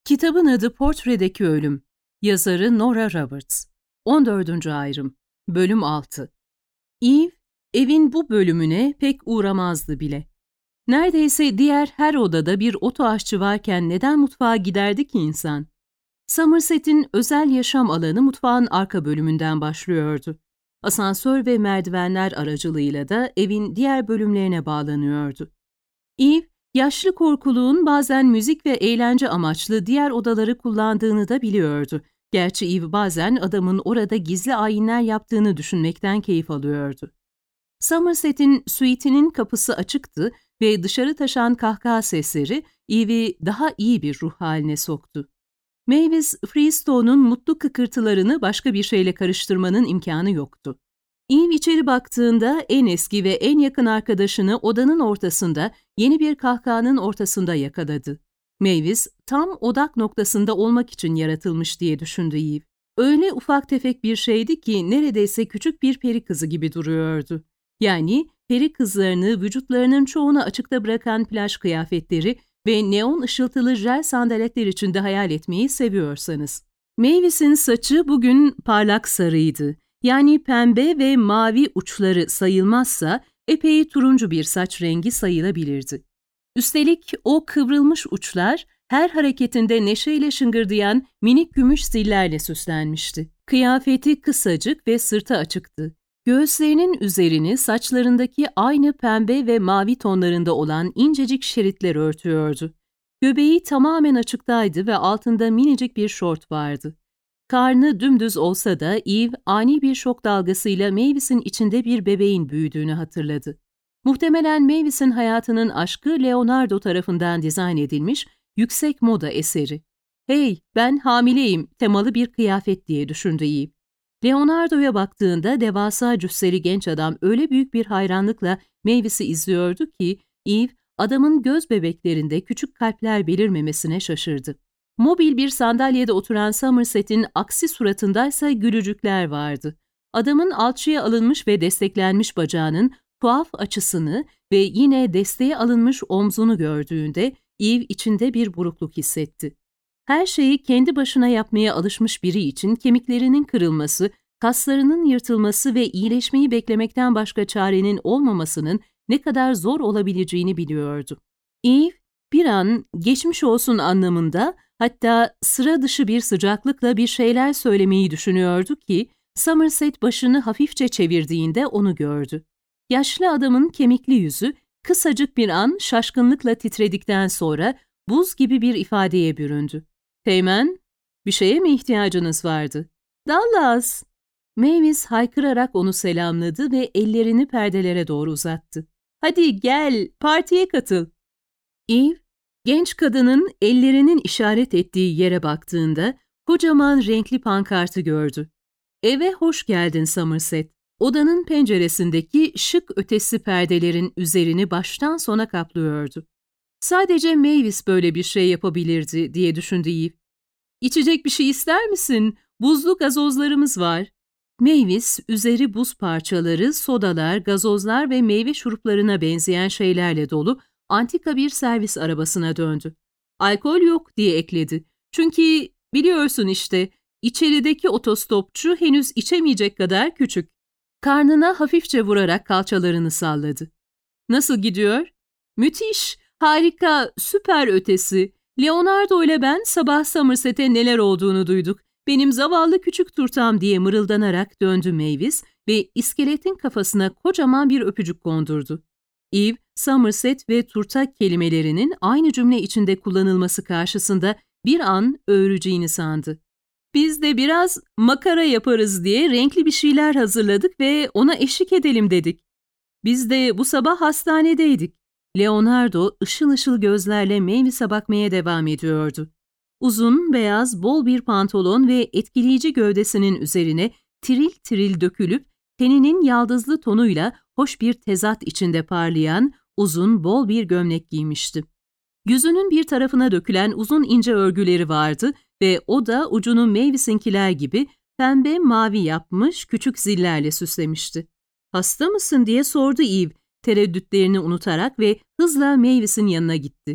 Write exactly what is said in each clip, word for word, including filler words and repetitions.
Kitabın adı Portredeki Ölüm. Yazarı Nora Roberts. on dördüncü ayrım. Bölüm altı. Eve, evin bu bölümüne pek uğramazdı bile. Neredeyse diğer her odada bir oto aşçı varken neden mutfağa giderdi ki insan? Somerset'in özel yaşam alanı mutfağın arka bölümünden başlıyordu. Asansör ve merdivenler aracılığıyla da evin diğer bölümlerine bağlanıyordu. Eve, yaşlı korkuluğun bazen müzik ve eğlence amaçlı diğer odaları kullandığını da biliyordu. Gerçi Eve bazen adamın orada gizli ayinler yaptığını düşünmekten keyif alıyordu. Somerset'in suite'inin kapısı açıktı ve dışarı taşan kahkaha sesleri Eve'i daha iyi bir ruh haline soktu. Mavis Freestone'un mutlu kıkırtılarını başka bir şeyle karıştırmanın imkanı yoktu. Eve içeri baktığında en eski ve en yakın arkadaşını odanın ortasında, yeni bir kahkahanın ortasında yakaladı. Mavis tam odak noktasında olmak için yaratılmış diye düşündü Eve. Öyle ufak tefek bir şeydi ki neredeyse küçük bir peri kızı gibi duruyordu. Yani peri kızlarını vücutlarının çoğunu açıkta bırakan plaj kıyafetleri ve neon ışıltılı jel sandaletler içinde hayal etmeyi seviyorsanız. Mavis'in saçı bugün parlak sarıydı. Yani pembe ve mavi uçları sayılmazsa epey turuncu bir saç rengi sayılabilirdi. Üstelik o kıvrılmış uçlar her hareketinde neşeyle şıngırdayan minik gümüş zillerle süslenmişti. Kıyafeti kısacık ve sırtı açıktı. Göğüslerinin üzerini saçlarındaki aynı pembe ve mavi tonlarında olan incecik şeritler örtüyordu. Göbeği tamamen açıktaydı ve altında minicik bir şort vardı. Karnı dümdüz olsa da Eve ani bir şok dalgasıyla Mavis'in içinde bir bebeğin büyüdüğünü hatırladı. Muhtemelen Mavis'in hayatının aşkı Leonardo tarafından dizayn edilmiş yüksek moda eseri. "Hey, ben hamileyim" temalı bir kıyafet diye düşündü Eve. Leonardo'ya baktığında devasa cüsseli genç adam öyle büyük bir hayranlıkla Mavis'i izliyordu ki Eve adamın göz bebeklerinde küçük kalpler belirmemesine şaşırdı. Mobil bir sandalyede oturan Somerset'in aksi suratındaysa gülücükler vardı. Adamın alçıya alınmış ve desteklenmiş bacağının tuhaf açısını ve yine desteğe alınmış omzunu gördüğünde Eve içinde bir burukluk hissetti. Her şeyi kendi başına yapmaya alışmış biri için kemiklerinin kırılması, kaslarının yırtılması ve iyileşmeyi beklemekten başka çarenin olmamasının ne kadar zor olabileceğini biliyordu. Eve bir an geçmiş olsun anlamında, hatta sıra dışı bir sıcaklıkla bir şeyler söylemeyi düşünüyordu ki Somerset başını hafifçe çevirdiğinde onu gördü. Yaşlı adamın kemikli yüzü kısacık bir an şaşkınlıkla titredikten sonra buz gibi bir ifadeye büründü. "Teğmen, bir şeye mi ihtiyacınız vardı?" "Dallas!" Mavis haykırarak onu selamladı ve ellerini perdelere doğru uzattı. "Hadi gel, partiye katıl." Eve, genç kadının ellerinin işaret ettiği yere baktığında kocaman renkli pankartı gördü. "Eve hoş geldin Somerset." Odanın penceresindeki şık ötesi perdelerin üzerini baştan sona kaplıyordu. Sadece Mavis böyle bir şey yapabilirdi diye düşündü Eve. "İçecek bir şey ister misin? Buzlu gazozlarımız var." Mavis, üzeri buz parçaları, sodalar, gazozlar ve meyve şuruplarına benzeyen şeylerle dolu antika bir servis arabasına döndü. "Alkol yok" diye ekledi. "Çünkü biliyorsun işte, içerideki otostopçu henüz içemeyecek kadar küçük." Karnına hafifçe vurarak kalçalarını salladı. "Nasıl gidiyor?" "Müthiş, harika, süper ötesi. Leonardo ile ben sabah Somerset'e neler olduğunu duyduk. Benim zavallı küçük turtam" diye mırıldanarak döndü Mavis ve iskeletin kafasına kocaman bir öpücük kondurdu. Eve, Somerset ve turta kelimelerinin aynı cümle içinde kullanılması karşısında bir an öğüreceğini sandı. "Biz de biraz makara yaparız diye renkli bir şeyler hazırladık ve ona eşlik edelim dedik. Biz de bu sabah hastanedeydik." Leonardo ışıl ışıl gözlerle Mavis'e bakmaya devam ediyordu. Uzun, beyaz, bol bir pantolon ve etkileyici gövdesinin üzerine tiril tiril dökülüp teninin yaldızlı tonuyla hoş bir tezat içinde parlayan uzun, bol bir gömlek giymişti. Yüzünün bir tarafına dökülen uzun ince örgüleri vardı ve o da ucunu Mavis'inkiler gibi pembe mavi yapmış küçük zillerle süslemişti. "Hasta mısın?" diye sordu Eve, tereddütlerini unutarak ve hızla Mavis'in yanına gitti.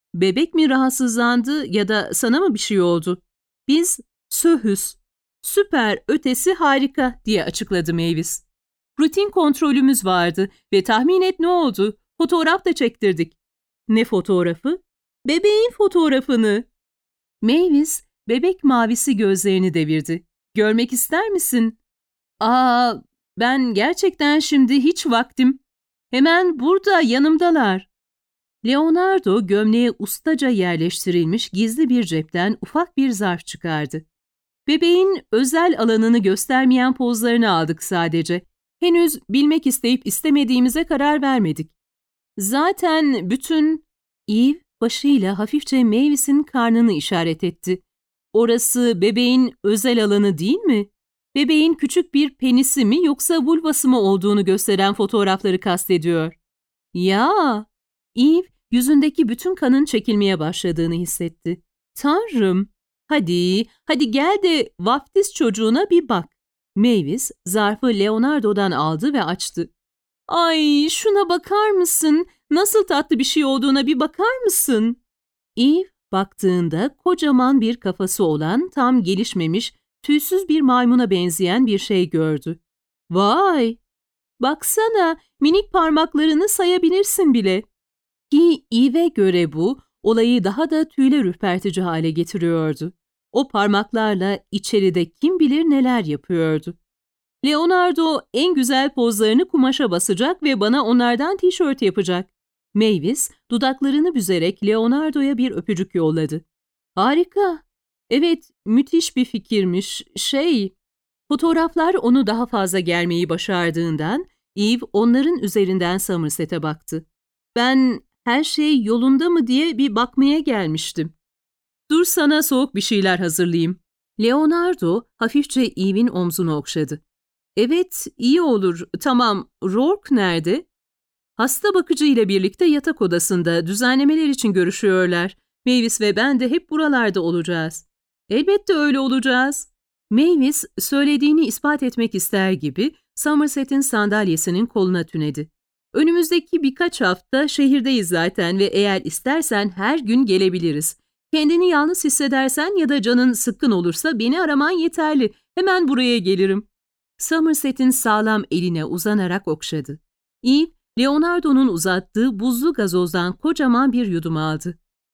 Bebek mi rahatsızlandı ya da sana mı bir şey oldu? Biz söhüz, süper, ötesi harika diye açıkladı Mavis. Rutin kontrolümüz vardı ve tahmin et ne oldu? Fotoğraf da çektirdik. Ne fotoğrafı? Bebeğin fotoğrafını. Mavis, bebek mavisi gözlerini devirdi. Görmek ister misin? Aa, ben gerçekten şimdi hiç vaktim. Hemen burada, yanımdalar. Leonardo gömleğe ustaca yerleştirilmiş gizli bir cepten ufak bir zarf çıkardı. Bebeğin özel alanını göstermeyen pozlarını aldık sadece. Henüz bilmek isteyip istemediğimize karar vermedik. Zaten bütün... Eve başıyla hafifçe Mavis'in karnını işaret etti. Orası bebeğin özel alanı değil mi? Bebeğin küçük bir penisi mi yoksa vulvası mı olduğunu gösteren fotoğrafları kastediyor. Ya! Eve yüzündeki bütün kanın çekilmeye başladığını hissetti. Tanrım! Hadi, hadi gel de vaftiz çocuğuna bir bak. Mavis zarfı Leonardo'dan aldı ve açtı. Ay, şuna bakar mısın? Nasıl tatlı bir şey olduğuna bir bakar mısın? Eve baktığında kocaman bir kafası olan, tam gelişmemiş, tüysüz bir maymuna benzeyen bir şey gördü. Vay! Baksana, minik parmaklarını sayabilirsin bile. Ki Eve'e göre bu, olayı daha da tüyler ürpertici hale getiriyordu. O parmaklarla içeride kim bilir neler yapıyordu. Leonardo en güzel pozlarını kumaşa basacak ve bana onlardan tişört yapacak. Mavis dudaklarını büzerek Leonardo'ya bir öpücük yolladı. Harika. Evet, müthiş bir fikirmiş. Şey, fotoğraflar onu daha fazla germeyi başardığından Eve onların üzerinden Somerset'e baktı. Ben her şey yolunda mı diye bir bakmaya gelmiştim. Dur sana soğuk bir şeyler hazırlayayım. Leonardo hafifçe Eve'in omzunu okşadı. Evet, iyi olur. Tamam, Rourke nerede? Hasta bakıcı ile birlikte yatak odasında düzenlemeler için görüşüyorlar. Mavis ve ben de hep buralarda olacağız. Elbette öyle olacağız. Mavis söylediğini ispat etmek ister gibi Somerset'in sandalyesinin koluna tünedi. Önümüzdeki birkaç hafta şehirdeyiz zaten ve eğer istersen her gün gelebiliriz. Kendini yalnız hissedersen ya da canın sıkkın olursa beni araman yeterli. Hemen buraya gelirim. Somerset'in sağlam eline uzanarak okşadı. Eve, Leonardo'nun uzattığı buzlu gazozdan kocaman bir yudum aldı.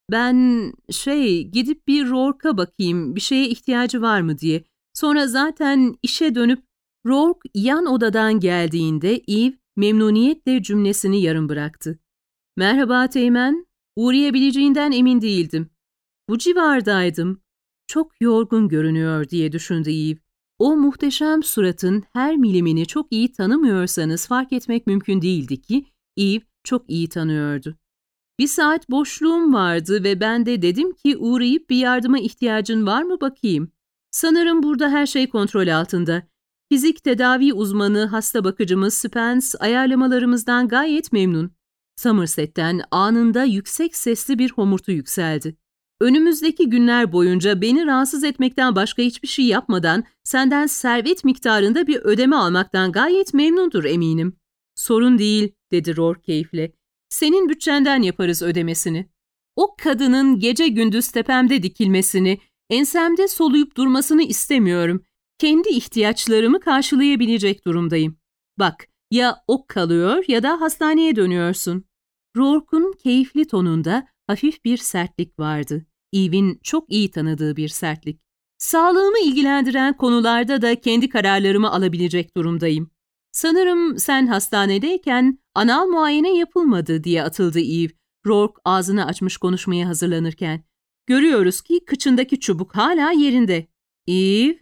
Ben şey gidip bir Rourke'a bakayım bir şeye ihtiyacı var mı diye. Sonra zaten işe dönüp Rourke yan odadan geldiğinde Eve memnuniyetle cümlesini yarım bıraktı. Merhaba Teğmen, uğrayabileceğinden emin değildim. Bu civardaydım. Çok yorgun görünüyor diye düşündü Eve. O muhteşem suratın her milimini çok iyi tanımıyorsanız fark etmek mümkün değildi ki Eve çok iyi tanıyordu. Bir saat boşluğum vardı ve ben de dedim ki uğrayıp bir yardıma ihtiyacın var mı bakayım. Sanırım burada her şey kontrol altında. Fizik tedavi uzmanı hasta bakıcımız Spence ayarlamalarımızdan gayet memnun. Somerset'ten anında yüksek sesli bir homurtu yükseldi. Önümüzdeki günler boyunca beni rahatsız etmekten başka hiçbir şey yapmadan senden servet miktarında bir ödeme almaktan gayet memnundur eminim. Sorun değil, dedi Rourke keyifle. Senin bütçenden yaparız ödemesini. O kadının gece gündüz tepemde dikilmesini, ensemde soluyup durmasını istemiyorum. Kendi ihtiyaçlarımı karşılayabilecek durumdayım. Bak, ya ok kalıyor ya da hastaneye dönüyorsun. Rourke'un keyifli tonunda hafif bir sertlik vardı. Eve'in çok iyi tanıdığı bir sertlik. Sağlığımı ilgilendiren konularda da kendi kararlarımı alabilecek durumdayım. Sanırım sen hastanedeyken anal muayene yapılmadı diye atıldı Eve, Rourke ağzını açmış konuşmaya hazırlanırken. Görüyoruz ki kıçındaki çubuk hala yerinde. Eve?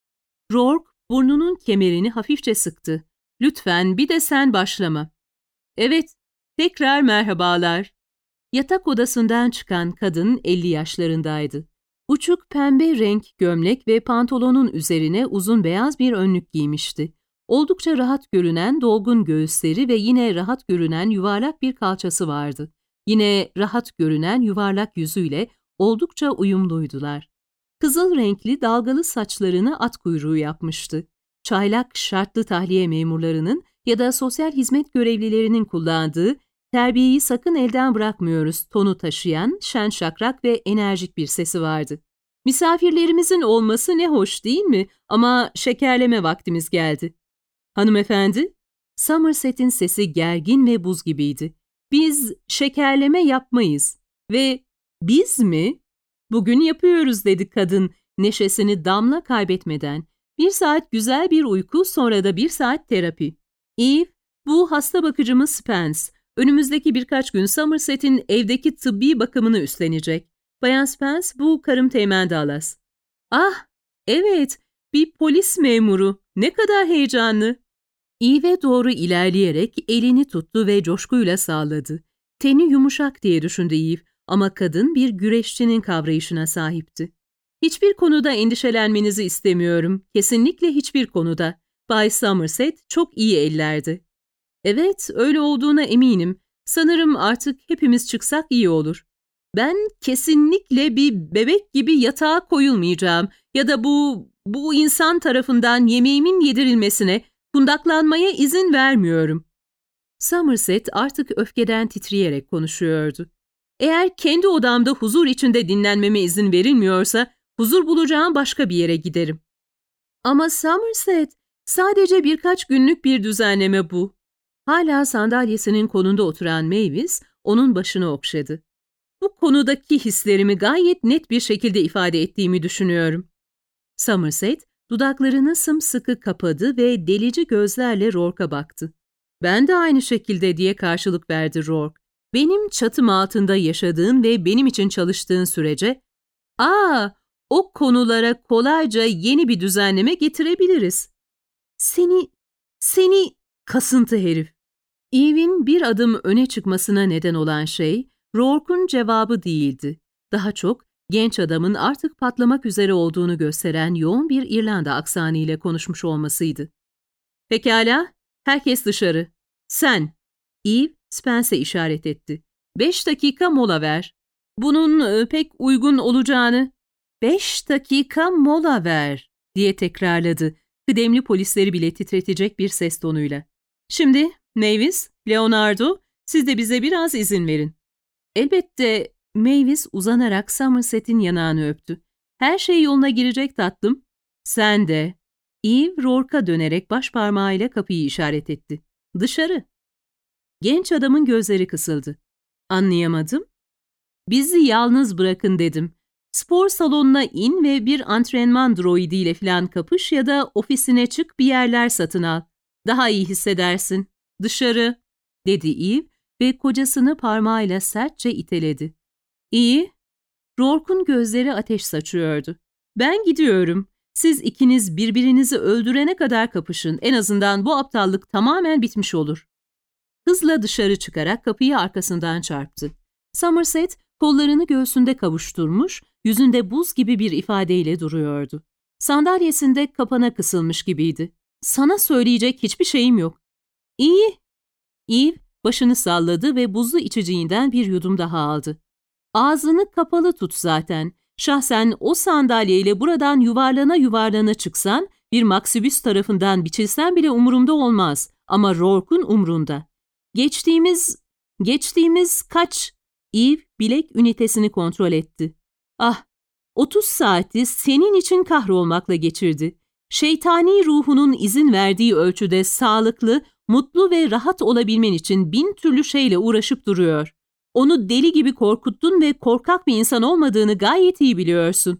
Rourke burnunun kemerini hafifçe sıktı. Lütfen bir de sen başlama. Evet, tekrar merhabalar. Yatak odasından çıkan kadın elli yaşlarındaydı. Uçuk pembe renk gömlek ve pantolonun üzerine uzun beyaz bir önlük giymişti. Oldukça rahat görünen dolgun göğüsleri ve yine rahat görünen yuvarlak bir kalçası vardı. Yine rahat görünen yuvarlak yüzüyle oldukça uyumluydular. Kızıl renkli dalgalı saçlarını at kuyruğu yapmıştı. Çaylak şartlı tahliye memurlarının ya da sosyal hizmet görevlilerinin kullandığı terbiyeyi sakın elden bırakmıyoruz tonu taşıyan, şen şakrak ve enerjik bir sesi vardı. Misafirlerimizin olması ne hoş değil mi? Ama şekerleme vaktimiz geldi. Hanımefendi? Somerset'in sesi gergin ve buz gibiydi. Biz şekerleme yapmayız. Ve biz mi? Bugün yapıyoruz dedi kadın, neşesini damla kaybetmeden. Bir saat güzel bir uyku, sonra da bir saat terapi. Eve, bu hasta bakıcımız Spence. Önümüzdeki birkaç gün Somerset'in evdeki tıbbi bakımını üstlenecek. Bayan Spence, bu karım Teğmen Dallas. Ah, evet, bir polis memuru. Ne kadar heyecanlı. Eve'e doğru ilerleyerek elini tuttu ve coşkuyla salladı. Teni yumuşak diye düşündü Eve ama kadın bir güreşçinin kavrayışına sahipti. Hiçbir konuda endişelenmenizi istemiyorum. Kesinlikle hiçbir konuda. Bay Somerset çok iyi ellerdi. Evet, öyle olduğuna eminim. Sanırım artık hepimiz çıksak iyi olur. Ben kesinlikle bir bebek gibi yatağa koyulmayacağım ya da bu, bu insan tarafından yemeğimin yedirilmesine, kundaklanmaya izin vermiyorum. Somerset artık öfkeden titreyerek konuşuyordu. Eğer kendi odamda huzur içinde dinlenmeme izin verilmiyorsa, huzur bulacağım başka bir yere giderim. Ama Somerset, sadece birkaç günlük bir düzenleme bu. Hala sandalyesinin konunda oturan Mavis, onun başını okşadı. Bu konudaki hislerimi gayet net bir şekilde ifade ettiğimi düşünüyorum. Somerset, dudaklarını sımsıkı kapadı ve delici gözlerle Rourke'a baktı. Ben de aynı şekilde diye karşılık verdi Rourke. Benim çatım altında yaşadığın ve benim için çalıştığın sürece, ''Aa, o konulara kolayca yeni bir düzenleme getirebiliriz.'' Seni, seni kasıntı herif. Eve'in bir adım öne çıkmasına neden olan şey, Rourke'un cevabı değildi. Daha çok, genç adamın artık patlamak üzere olduğunu gösteren yoğun bir İrlanda aksanıyla konuşmuş olmasıydı. ''Pekala, herkes dışarı. Sen.'' Eve, Spence'e işaret etti. ''Beş dakika mola ver. Bunun e, pek uygun olacağını.'' ''Beş dakika mola ver.'' diye tekrarladı, kıdemli polisleri bile titretecek bir ses tonuyla. ''Şimdi Mavis, Leonardo, siz de bize biraz izin verin.'' Elbette. Mavis uzanarak Somerset'in yanağını öptü. ''Her şey yoluna girecek tatlım.'' ''Sen de.'' Eve, Rourke'a dönerek baş parmağıyla kapıyı işaret etti. ''Dışarı.'' Genç adamın gözleri kısıldı. ''Anlayamadım.'' ''Bizi yalnız bırakın dedim. Spor salonuna in ve bir antrenman droidiyle falan kapış ya da ofisine çık, bir yerler satın al. Daha iyi hissedersin. Dışarı.'' dedi Eve ve kocasını parmağıyla sertçe iteledi. ''İyi.'' Rourke'un gözleri ateş saçıyordu. ''Ben gidiyorum. Siz ikiniz birbirinizi öldürene kadar kapışın. En azından bu aptallık tamamen bitmiş olur.'' Hızla dışarı çıkarak kapıyı arkasından çarptı. Somerset kollarını göğsünde kavuşturmuş, yüzünde buz gibi bir ifadeyle duruyordu. Sandalyesinde kapana kısılmış gibiydi. ''Sana söyleyecek hiçbir şeyim yok.'' ''İyi.'' Eve başını salladı ve buzlu içeceğinden bir yudum daha aldı. ''Ağzını kapalı tut zaten. Şahsen o sandalyeyle buradan yuvarlana yuvarlana çıksan, bir maksibüs tarafından biçilsen bile umurumda olmaz. Ama Rourke'un umrunda. Geçtiğimiz, geçtiğimiz kaç?'' Eve bilek ünitesini kontrol etti. ''Ah, otuz saati senin için kahrolmakla geçirdi. Şeytani ruhunun izin verdiği ölçüde sağlıklı, mutlu ve rahat olabilmen için bin türlü şeyle uğraşıp duruyor. Onu deli gibi korkuttun ve korkak bir insan olmadığını gayet iyi biliyorsun.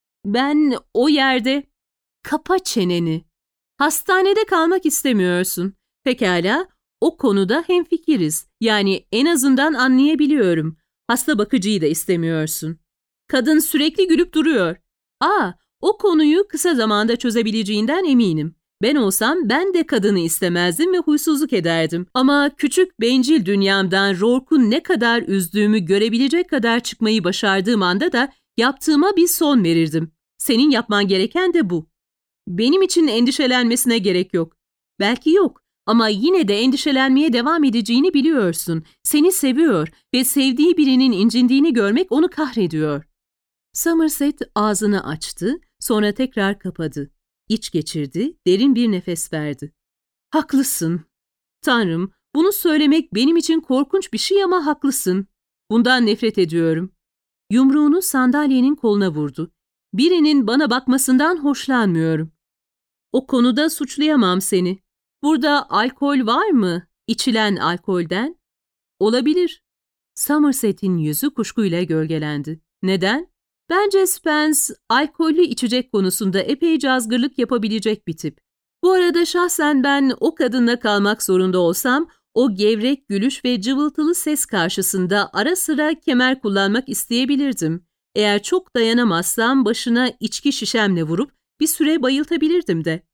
Ben o yerde... Kapa çeneni. Hastanede kalmak istemiyorsun. Pekala, o konuda hemfikiriz. Yani en azından anlayabiliyorum. Hasta bakıcıyı da istemiyorsun. Kadın sürekli gülüp duruyor. Aa, o konuyu kısa zamanda çözebileceğinden eminim. Ben olsam ben de kadını istemezdim ve huysuzluk ederdim. Ama küçük bencil dünyamdan Rourke'u ne kadar üzdüğümü görebilecek kadar çıkmayı başardığım anda da yaptığıma bir son verirdim. Senin yapman gereken de bu. Benim için endişelenmesine gerek yok. Belki yok ama yine de endişelenmeye devam edeceğini biliyorsun. Seni seviyor ve sevdiği birinin incindiğini görmek onu kahrediyor. Somerset ağzını açtı, sonra tekrar kapadı. İç geçirdi, derin bir nefes verdi. Haklısın. Tanrım, Bunu söylemek benim için korkunç bir şey ama haklısın. Bundan nefret ediyorum. Yumruğunu sandalyenin koluna vurdu. Birinin bana bakmasından hoşlanmıyorum. O konuda suçlayamam seni. Burada alkol var mı? İçilen alkolden? Olabilir. Somerset'in yüzü kuşkuyla gölgelendi. Neden? Bence Spence, alkollü içecek konusunda epey cazgırlık yapabilecek bir tip. Bu arada şahsen ben o kadınla kalmak zorunda olsam, o gevrek gülüş ve cıvıltılı ses karşısında ara sıra kemer kullanmak isteyebilirdim. Eğer çok dayanamazsam başına içki şişemle vurup bir süre bayıltabilirdim de.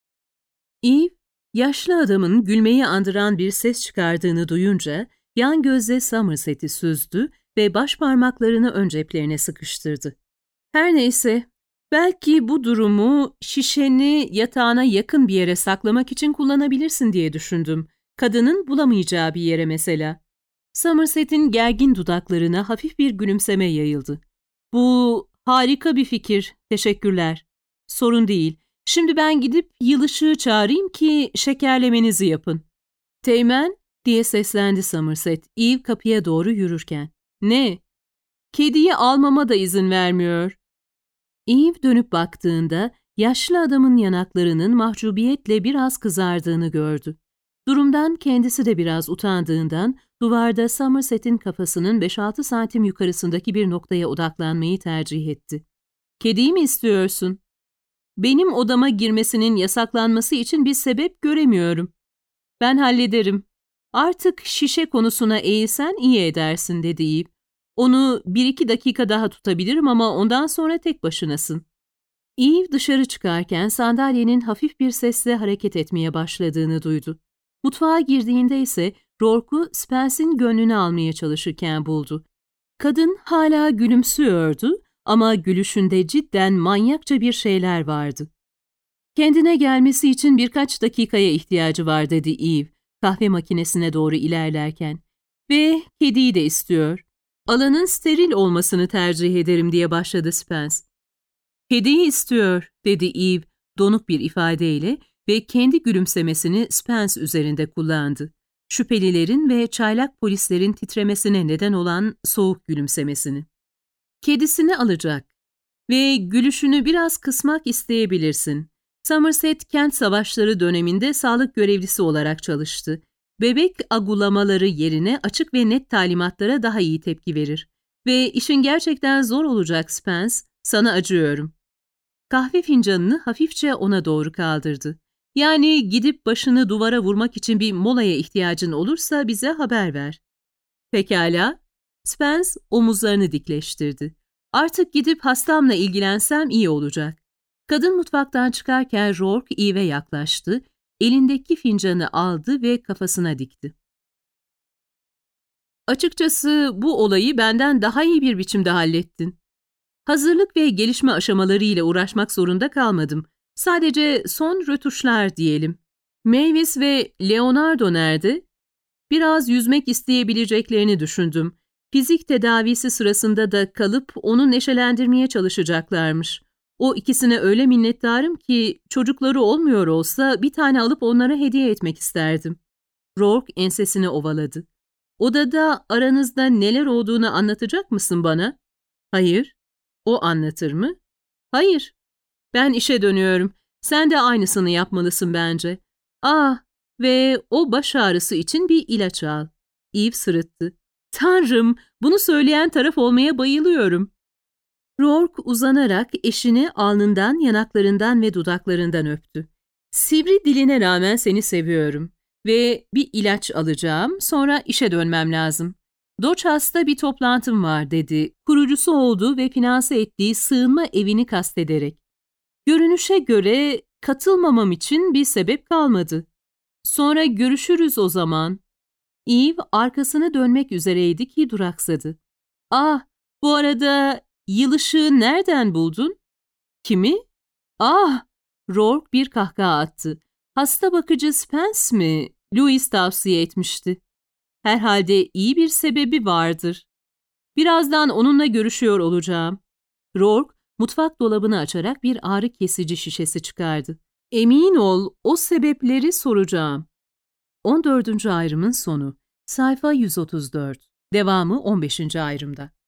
Eve, yaşlı adamın gülmeyi andıran bir ses çıkardığını duyunca yan gözle Somerset'i süzdü ve baş parmaklarını ön ceplerine sıkıştırdı. Her neyse, belki bu durumu şişeni yatağına yakın bir yere saklamak için kullanabilirsin diye düşündüm. Kadının bulamayacağı bir yere mesela. Somerset'in gergin dudaklarına hafif bir gülümseme yayıldı. Bu harika bir fikir, teşekkürler. Sorun değil. Şimdi ben gidip yılışığı çağırayım ki şekerlemenizi yapın. Teğmen, diye seslendi Somerset, Eve kapıya doğru yürürken. Ne? Kediyi almama da izin vermiyor. Eve dönüp baktığında yaşlı adamın yanaklarının mahcubiyetle biraz kızardığını gördü. Durumdan kendisi de biraz utandığından duvarda Somerset'in kafasının beş altı santim yukarısındaki bir noktaya odaklanmayı tercih etti. Kediyi mi istiyorsun? Benim odama girmesinin yasaklanması için bir sebep göremiyorum. Ben hallederim. Artık şişe konusuna eğilsen iyi edersin dedi Eve. Onu bir iki dakika daha tutabilirim ama ondan sonra tek başınasın. Eve dışarı çıkarken sandalyenin hafif bir sesle hareket etmeye başladığını duydu. Mutfağa girdiğinde ise Rourke'u Spence'in gönlünü almaya çalışırken buldu. Kadın hala gülümsüyordu ama gülüşünde cidden manyakça bir şeyler vardı. Kendine gelmesi için birkaç dakikaya ihtiyacı var dedi Eve, kahve makinesine doğru ilerlerken. Ve kediyi de istiyor. Alanın steril olmasını tercih ederim diye başladı Spence. Kediyi istiyor dedi Eve donuk bir ifadeyle ve kendi gülümsemesini Spence üzerinde kullandı. Şüphelilerin ve çaylak polislerin titremesine neden olan soğuk gülümsemesini. Kedisini alacak ve gülüşünü biraz kısmak isteyebilirsin. Somerset kent savaşları döneminde sağlık görevlisi olarak çalıştı. Bebek agulamaları yerine açık ve net talimatlara daha iyi tepki verir. Ve işin gerçekten zor olacak Spence, sana acıyorum. Kahve fincanını hafifçe ona doğru kaldırdı. Yani gidip başını duvara vurmak için bir molaya ihtiyacın olursa bize haber ver. Pekala. Spence omuzlarını dikleştirdi. Artık gidip hastamla ilgilensem iyi olacak. Kadın mutfaktan çıkarken Rourke Eve'e yaklaştı, elindeki fincanı aldı ve kafasına dikti. Açıkçası bu olayı benden daha iyi bir biçimde hallettin. Hazırlık ve gelişme aşamaları ile uğraşmak zorunda kalmadım. Sadece son rötuşlar diyelim. Mavis ve Leonardo nerede? Biraz yüzmek isteyebileceklerini düşündüm. Fizik tedavisi sırasında da kalıp onu neşelendirmeye çalışacaklarmış. O ikisine öyle minnettarım ki çocukları olmuyor olsa bir tane alıp onlara hediye etmek isterdim. Rourke ensesini ovaladı. Odada aranızda neler olduğunu anlatacak mısın bana? Hayır. O anlatır mı? Hayır. Ben işe dönüyorum. Sen de aynısını yapmalısın bence. Ah, ve o baş ağrısı için bir ilaç al. Eve sırıttı. Tanrım, bunu söyleyen taraf olmaya bayılıyorum. Rourke uzanarak eşini alnından, yanaklarından ve dudaklarından öptü. Sivri diline rağmen seni seviyorum. Ve bir ilaç alacağım, sonra işe dönmem lazım. Doças'ta bir toplantım var dedi. Kurucusu olduğu ve finanse ettiği sığınma evini kastederek. Görünüşe göre katılmamam için bir sebep kalmadı. Sonra görüşürüz o zaman. Eve arkasını dönmek üzereydi ki duraksadı. Ah, bu arada yılışığı nereden buldun? Kimi? Ah, Rourke bir kahkaha attı. Hasta bakıcı Spence mi? Louis tavsiye etmişti. Herhalde iyi bir sebebi vardır. Birazdan onunla görüşüyor olacağım. Rourke mutfak dolabını açarak bir ağrı kesici şişesi çıkardı. Emin ol, o sebepleri soracağım. on dördüncü ayrımın sonu. Sayfa yüz otuz dört. Devamı on beşinci ayrımda.